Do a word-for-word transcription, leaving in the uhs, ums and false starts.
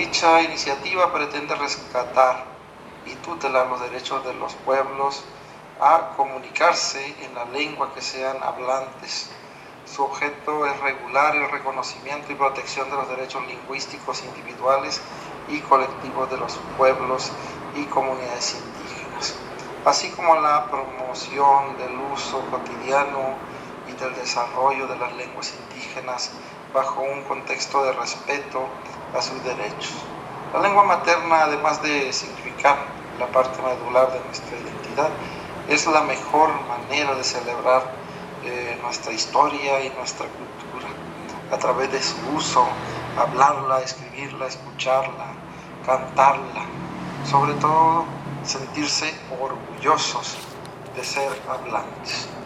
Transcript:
Dicha iniciativa pretende rescatar y tutelar los derechos de los pueblos a comunicarse en la lengua que sean hablantes. Su objeto es regular el reconocimiento y protección de los derechos lingüísticos individuales y colectivos de los pueblos y comunidades indígenas, así como la promoción del uso cotidiano y del desarrollo de las lenguas indígenas bajo un contexto de respeto a sus derechos. La lengua materna, además de significar la parte medular de nuestra identidad, es la mejor manera de celebrar eh, nuestra historia y nuestra cultura, a través de su uso, hablarla, escribirla, escucharla, cantarla, sobre todo sentirse orgullosos de ser hablantes.